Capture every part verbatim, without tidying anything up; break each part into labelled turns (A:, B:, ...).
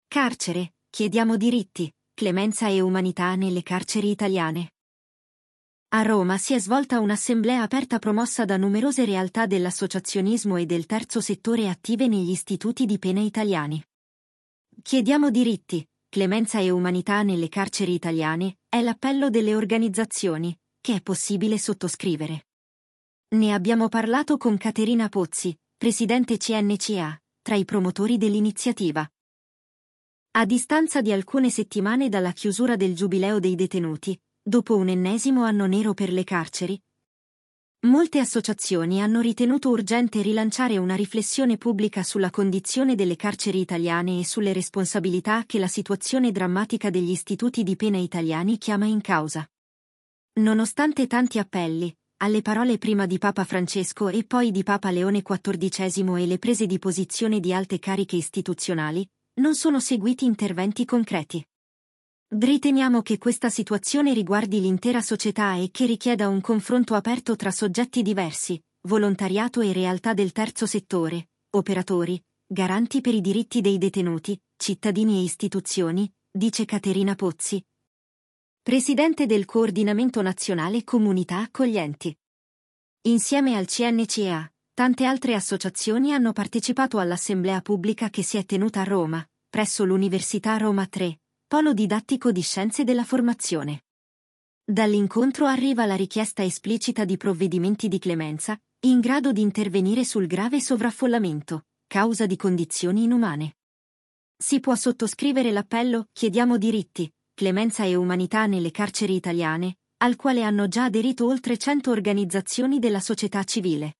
A: Carcere, chiediamo diritti, clemenza e umanità nelle carceri italiane. A Roma si è svolta un'assemblea aperta promossa da numerose realtà dell'associazionismo e del terzo settore attive negli istituti di pena italiani. Chiediamo diritti, clemenza e umanità nelle carceri italiane è l'appello delle organizzazioni, che è possibile sottoscrivere. Ne abbiamo parlato con Caterina Pozzi, presidente C N C A, tra i promotori dell'iniziativa. A distanza di alcune settimane dalla chiusura del Giubileo dei detenuti, dopo un ennesimo anno nero per le carceri, molte associazioni hanno ritenuto urgente rilanciare una riflessione pubblica sulla condizione delle carceri italiane e sulle responsabilità che la situazione drammatica degli istituti di pena italiani chiama in causa. Nonostante tanti appelli, alle parole prima di Papa Francesco e poi di Papa Leone quattordicesimo e le prese di posizione di alte cariche istituzionali, non sono seguiti interventi concreti. Riteniamo che questa situazione riguardi l'intera società e che richieda un confronto aperto tra soggetti diversi, volontariato e realtà del terzo settore, operatori, garanti per i diritti dei detenuti, cittadini e istituzioni, dice Caterina Pozzi, presidente del Coordinamento Nazionale Comunità Accoglienti. Insieme al C N C A, tante altre associazioni hanno partecipato all'assemblea pubblica che si è tenuta a Roma, presso l'Università Roma tre, Polo Didattico di Scienze della Formazione. Dall'incontro arriva la richiesta esplicita di provvedimenti di clemenza, in grado di intervenire sul grave sovraffollamento, causa di condizioni inumane. Si può sottoscrivere l'appello "Chiediamo diritti, clemenza e umanità nelle carceri italiane", al quale hanno già aderito oltre cento organizzazioni della società civile.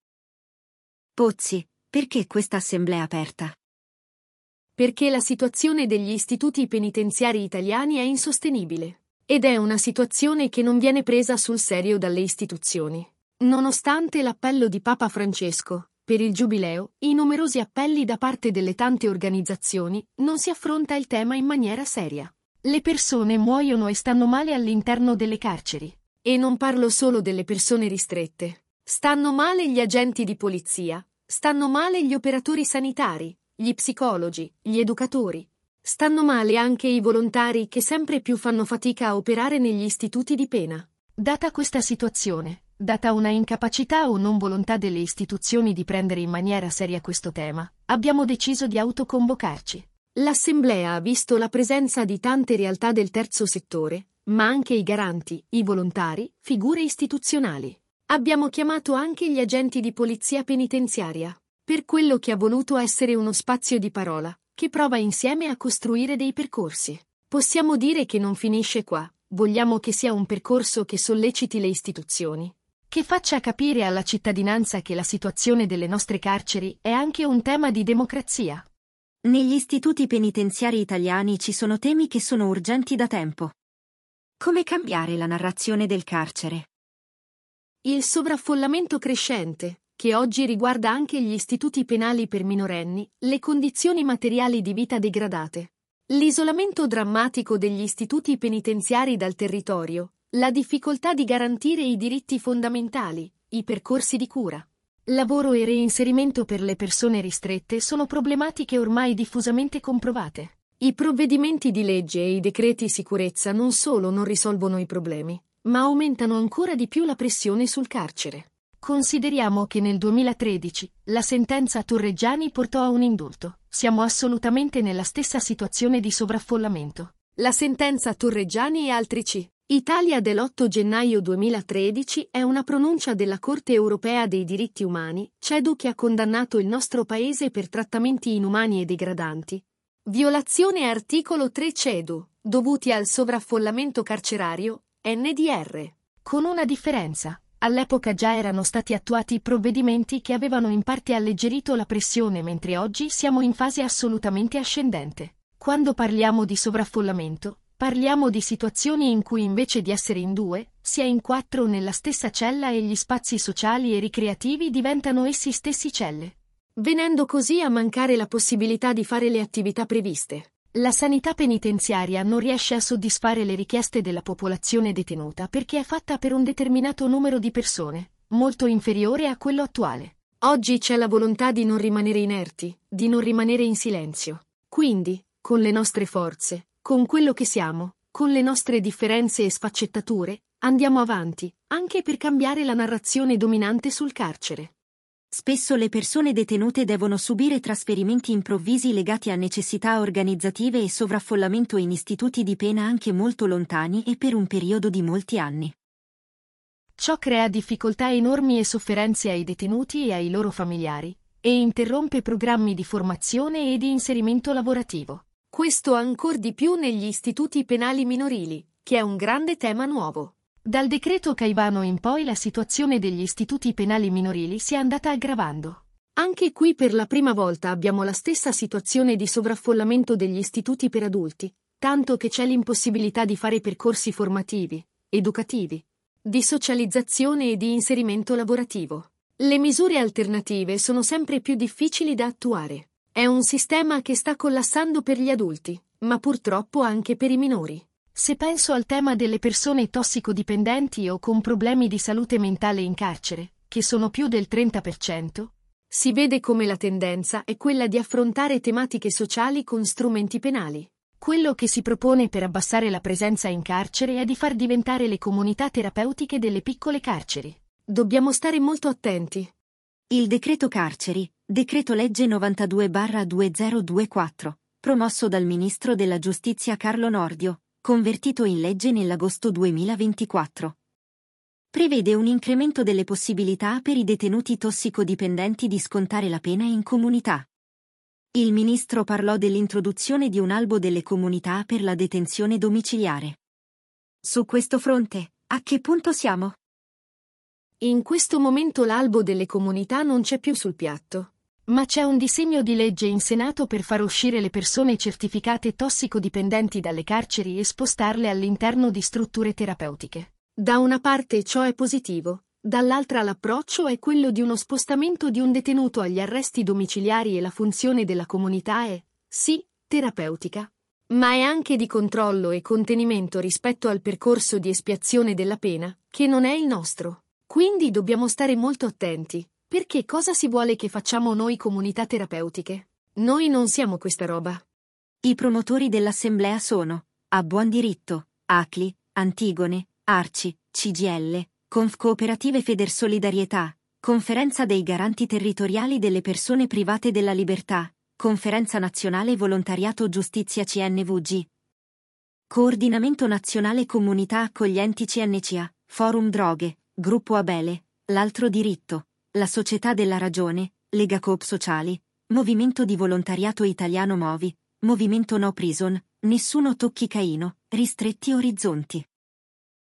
A: Pozzi, perché questa assemblea aperta?
B: Perché la situazione degli istituti penitenziari italiani è insostenibile. Ed è una situazione che non viene presa sul serio dalle istituzioni. Nonostante l'appello di Papa Francesco, per il Giubileo, i numerosi appelli da parte delle tante organizzazioni, non si affronta il tema in maniera seria. Le persone muoiono e stanno male all'interno delle carceri. E non parlo solo delle persone ristrette. Stanno male gli agenti di polizia, stanno male gli operatori sanitari, gli psicologi, gli educatori. Stanno male anche i volontari che sempre più fanno fatica a operare negli istituti di pena. Data questa situazione, data una incapacità o non volontà delle istituzioni di prendere in maniera seria questo tema, abbiamo deciso di autoconvocarci. L'assemblea ha visto la presenza di tante realtà del terzo settore, ma anche i garanti, i volontari, figure istituzionali. Abbiamo chiamato anche gli agenti di polizia penitenziaria, per quello che ha voluto essere uno spazio di parola, che prova insieme a costruire dei percorsi. Possiamo dire che non finisce qua, vogliamo che sia un percorso che solleciti le istituzioni, che faccia capire alla cittadinanza che la situazione delle nostre carceri è anche un tema di democrazia.
A: Negli istituti penitenziari italiani ci sono temi che sono urgenti da tempo. Come cambiare la narrazione del carcere?
B: Il sovraffollamento crescente, che oggi riguarda anche gli istituti penali per minorenni, le condizioni materiali di vita degradate, l'isolamento drammatico degli istituti penitenziari dal territorio, la difficoltà di garantire i diritti fondamentali, i percorsi di cura, lavoro e reinserimento per le persone ristrette sono problematiche ormai diffusamente comprovate. I provvedimenti di legge e i decreti sicurezza non solo non risolvono i problemi, ma aumentano ancora di più la pressione sul carcere. Consideriamo che nel duemilatredici la sentenza Torreggiani portò a un indulto. Siamo assolutamente nella stessa situazione di sovraffollamento. La sentenza Torreggiani e altri C. Italia dell'otto gennaio duemilatredici è una pronuncia della Corte europea dei diritti umani, CEDU, che ha condannato il nostro paese per trattamenti inumani e degradanti. Violazione articolo tre CEDU, dovuti al sovraffollamento carcerario, N D R. Con una differenza. All'epoca già erano stati attuati provvedimenti che avevano in parte alleggerito la pressione, mentre oggi siamo in fase assolutamente ascendente. Quando parliamo di sovraffollamento, parliamo di situazioni in cui invece di essere in due, si è in quattro nella stessa cella e gli spazi sociali e ricreativi diventano essi stessi celle, venendo così a mancare la possibilità di fare le attività previste. La sanità penitenziaria non riesce a soddisfare le richieste della popolazione detenuta perché è fatta per un determinato numero di persone, molto inferiore a quello attuale. Oggi c'è la volontà di non rimanere inerti, di non rimanere in silenzio. Quindi, con le nostre forze, con quello che siamo, con le nostre differenze e sfaccettature, andiamo avanti, anche per cambiare la narrazione dominante sul carcere.
A: Spesso le persone detenute devono subire trasferimenti improvvisi legati a necessità organizzative e sovraffollamento in istituti di pena anche molto lontani e per un periodo di molti anni.
B: Ciò crea difficoltà enormi e sofferenze ai detenuti e ai loro familiari, e interrompe programmi di formazione e di inserimento lavorativo. Questo ancor di più negli istituti penali minorili, che è un grande tema nuovo. Dal decreto Caivano in poi la situazione degli istituti penali minorili si è andata aggravando. Anche qui per la prima volta abbiamo la stessa situazione di sovraffollamento degli istituti per adulti, tanto che c'è l'impossibilità di fare percorsi formativi, educativi, di socializzazione e di inserimento lavorativo. Le misure alternative sono sempre più difficili da attuare. È un sistema che sta collassando per gli adulti, ma purtroppo anche per i minori. Se penso al tema delle persone tossicodipendenti o con problemi di salute mentale in carcere, che sono più del trenta per cento, si vede come la tendenza è quella di affrontare tematiche sociali con strumenti penali. Quello che si propone per abbassare la presenza in carcere è di far diventare le comunità terapeutiche delle piccole carceri. Dobbiamo stare molto attenti.
A: Il decreto carceri, decreto legge novantadue barra duemilaventiquattro, promosso dal ministro della giustizia Carlo Nordio, convertito in legge nell'agosto duemilaventiquattro. Prevede un incremento delle possibilità per i detenuti tossicodipendenti di scontare la pena in comunità. Il ministro parlò dell'introduzione di un albo delle comunità per la detenzione domiciliare. Su questo fronte, a che punto siamo?
B: In questo momento l'albo delle comunità non c'è più sul piatto. Ma c'è un disegno di legge in Senato per far uscire le persone certificate tossicodipendenti dalle carceri e spostarle all'interno di strutture terapeutiche. Da una parte ciò è positivo, dall'altra l'approccio è quello di uno spostamento di un detenuto agli arresti domiciliari e la funzione della comunità è, sì, terapeutica, ma è anche di controllo e contenimento rispetto al percorso di espiazione della pena, che non è il nostro. Quindi dobbiamo stare molto attenti. Perché cosa si vuole che facciamo noi comunità terapeutiche? Noi non siamo questa roba.
A: I promotori dell'assemblea sono, a buon diritto, A C L I, Antigone, Arci, C G I L, Confcooperative Federsolidarietà, Conferenza dei Garanti Territoriali delle Persone Private della Libertà, Conferenza Nazionale Volontariato Giustizia C N V G, Coordinamento Nazionale Comunità Accoglienti C N C A, Forum Droghe, Gruppo Abele, L'Altro Diritto, la Società della Ragione, Lega Coop Sociali, Movimento di Volontariato Italiano Movi, Movimento No Prison, Nessuno Tocchi Caino, Ristretti Orizzonti.